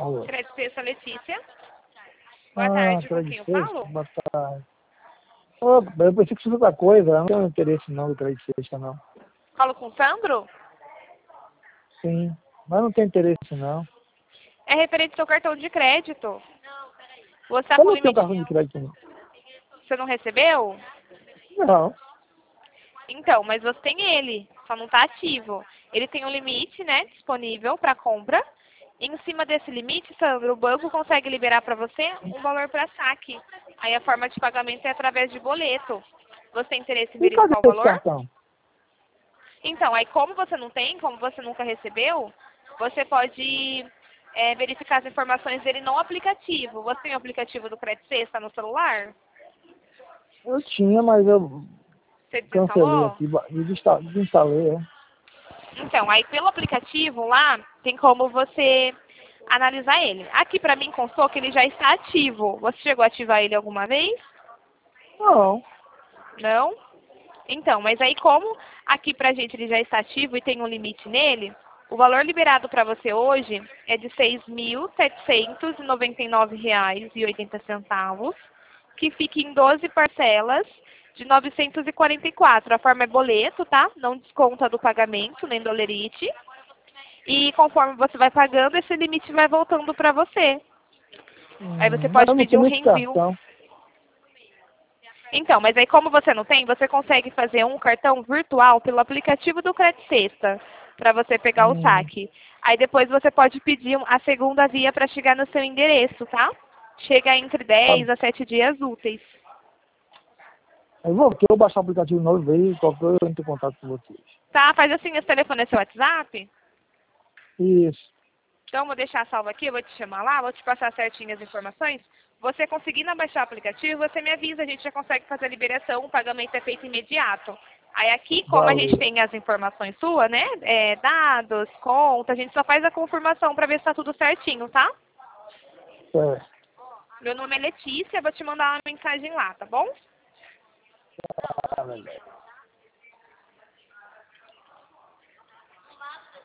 Alô. Crédito Sexta, Letícia. Boa tarde, com quem eu falo? Boa tarde. Oh, eu pensei que fosse outra coisa, eu não tenho interesse não do crédito sexta, não. Falo com o Sandro? Sim, mas não tenho interesse não. É referente ao seu cartão de crédito. Você tá Eu com não tenho limite... cartão de crédito não. Você não recebeu? Não. Então, mas você tem ele, só não está ativo. Ele tem um limite, né, disponível para compra. E em cima desse limite, Sandro, o banco consegue liberar para você um valor para saque. Aí a forma de pagamento é através de boleto. Você tem interesse em E cadê verificar o esse valor? cartão? Então, aí como você não tem, como você nunca recebeu, você pode verificar as informações dele no aplicativo. Você tem o aplicativo do Crédito Sexta no celular? Eu tinha, mas eu Você cancelei desinstalou? aqui, desinstalei, é. Então, aí pelo aplicativo lá, tem como você analisar ele. Aqui pra mim constou que ele já está ativo. Você chegou a ativar ele alguma vez? Não. Não? Então, mas aí como aqui pra gente ele já está ativo e tem um limite nele, o valor liberado para você hoje é de R$ 6.799,80, que fica em 12 parcelas de 944. A forma é boleto, tá? Não desconta do pagamento, nem do lerite. E conforme você vai pagando, esse limite vai voltando para você. Aí você Mas pode eu não pedir um tenho esse reenvio. cartão. Então, mas aí como você não tem, você consegue fazer um cartão virtual pelo aplicativo do Crédito Sexta, para você pegar o saque. Aí depois você pode pedir a segunda via para chegar no seu endereço, tá? Chega entre Tá. 10 a 7 dias úteis. Eu vou baixar o aplicativo novo aí, qualquer coisa eu entro em contato com vocês. Tá? Faz assim, esse telefone é seu WhatsApp? Isso. Então, vou deixar salvo aqui, eu vou te chamar lá, vou te passar certinho as informações. Você conseguindo baixar o aplicativo, você me avisa, a gente já consegue fazer a liberação, o pagamento é feito imediato. Aí aqui, como a gente Valeu. tem as informações suas, né, dados, conta, a gente só faz a confirmação para ver se está tudo certinho, tá? É. Meu nome é Letícia, vou te mandar uma mensagem lá, tá bom? Tá, velho.